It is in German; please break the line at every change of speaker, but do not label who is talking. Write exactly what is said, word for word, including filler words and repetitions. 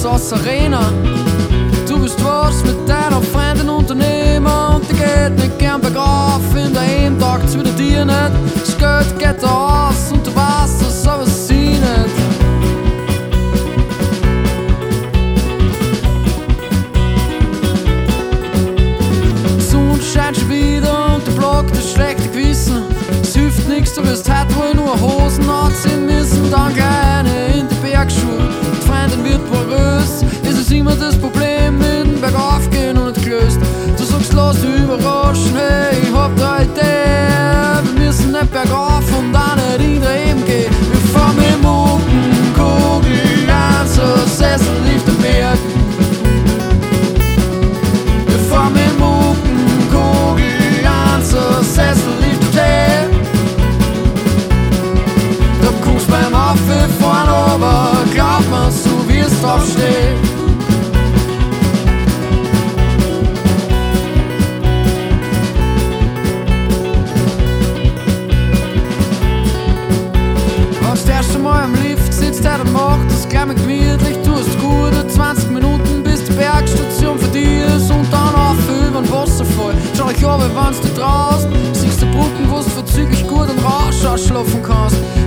Haus aus Arena. Du bist was mit deiner Freundin Unternehmer und die geht nicht gern bergauf in der Heimtag zu dir nicht. Das Geld geht da aus und du weißt das, aber sie nicht. Die Sonne scheint schon wieder und der Block, das schlechte Gewissen. Es hilft nix, du wirst heute wohl nur Hosen anziehen müssen, dann keine in die Bergschuhe. Die Freundin wird porös, ist es immer das Problem mit dem Bergaufgehen und nicht gelöst. Du sagst, lass dich überraschen, hey, ich hab da eine Idee. Wir müssen nicht bergauf und auch nicht in der Eben gehen. Wir fahren mit dem Muckenkugel an, so Sessellift am Berg. Wir fahren mit dem Muckenkugel an, so Sessellift am Berg. Da kommst beim Auffahren aber glaub mir, du wirst aufstehen. Warst erst einmal am Lift, sitzt er und macht das gleich mal gemütlich. Du hast gute zwanzig Minuten, bis die Bergstation für dich ist und dann auf über den Wasserfall. Schau dich aber, wenn's du draußen siehst, die Brücken, wo du verzüglich gut und rasch ausschlafen kannst.